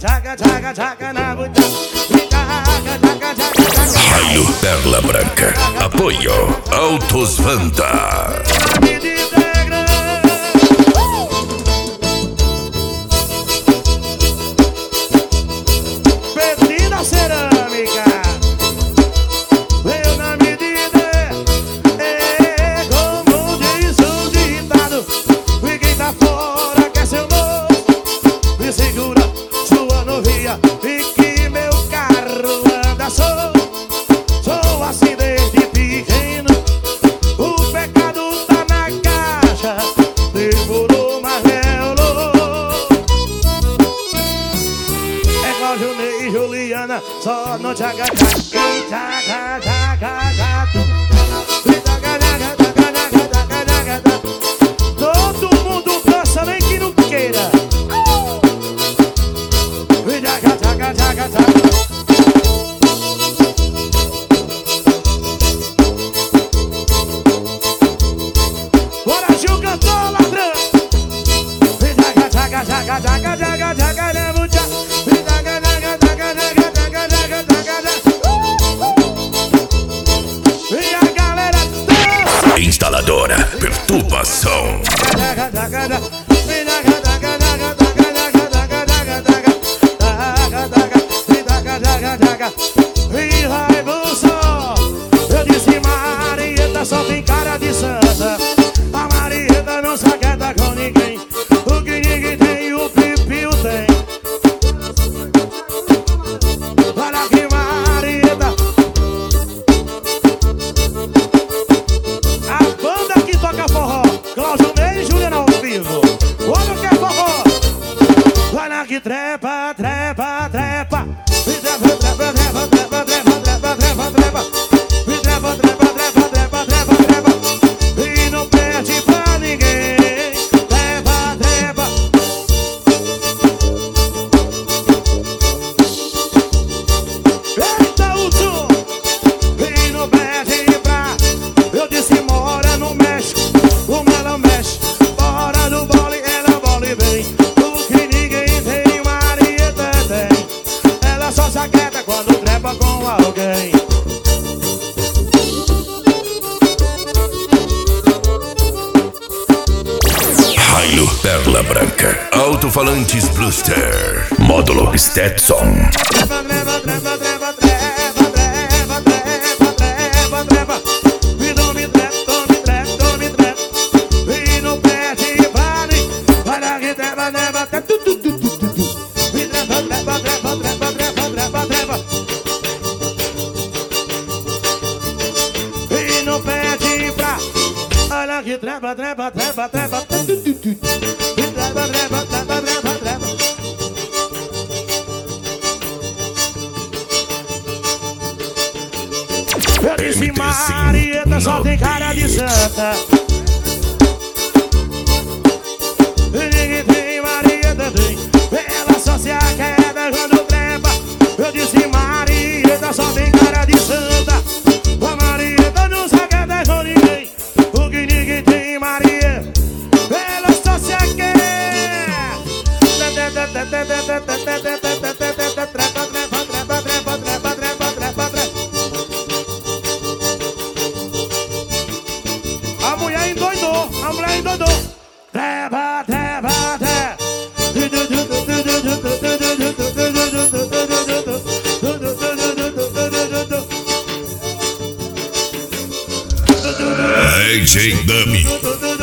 Raio Perla Branca. Apoio Autos Vanta. Petrina Cerâmica. Veio na medida. É como diz o ditado. E quem tá fora quer ser novo. Me segura sua novia. E que meu carro anda só. Sou assim desde pequeno. O pecado tá na caixa. Demorou, mas melhorou. É igual Junei e Juliana. Só no tchaga tchaga tchaga tchaga tchaga. Todo mundo dança, nem que não queira. Tchaga tchaga tchaga tchaga. Bora, Gil, cantor ladrão. Tchaga tchaga tchaga tchaga tchaga tchaga tchaga. E a galera dança. Instaladora Perturbação. E raiva só. Eu disse Marieta só tem cara de santa. A Marieta não se aquieta com ninguém. O que ninguém tem, o Pipiu tem. Olha que Marieta. A banda que toca forró, Cláudio Ney e Juliana ao vivo. Olha o que é forró. Olha que trepa, trepa, trepa. E trepa, trepa, trepa, trepa, trepa, trepa, trepa, trepa. E trepa, trepa, trepa, trepa, trepa, trepa. E não perde pra ninguém. Trepa, trepa. Eita, o tchum. E não perde pra. Eu disse mora no México. Como ela mexe. Fora do bole, ela bole bem. O que ninguém tem, Marieta tem. Ela só se aquieta quando trepa com alguém. Raio Perla Branca. Alto-falantes Brewster. Módulo Stetson. Trepa, trepa, trepa, trepa, trepa, trepa, trepa, trepa, trepa. Me dou, me trepa, me trepa, me trepa. E não perde pra mim. Olha que trepa, trepa, trepa, tu, tu, tu, tu, tu, tu. Me trepa, trepa, trepa, trepa, trepa, trepa, trepa. E não perde pra. Olha que trepa, trepa, trepa, trepa, tu, tu, tu, tu. Me trepa, trepa, trepa, trepa, trepa. Eu disse Marieta só tem cara de santa. E ninguém tem, Marieta tem. Ela só se aquieta quando trepa. Eu disse Marieta só tem cara de santa. A Marieta não se aquieta com ninguém. O que ninguém tem, Marieta. Ela só se aquieta. A mulher endoidou, a mulher endoidou. Treva, treva, treva. AJ Dummy.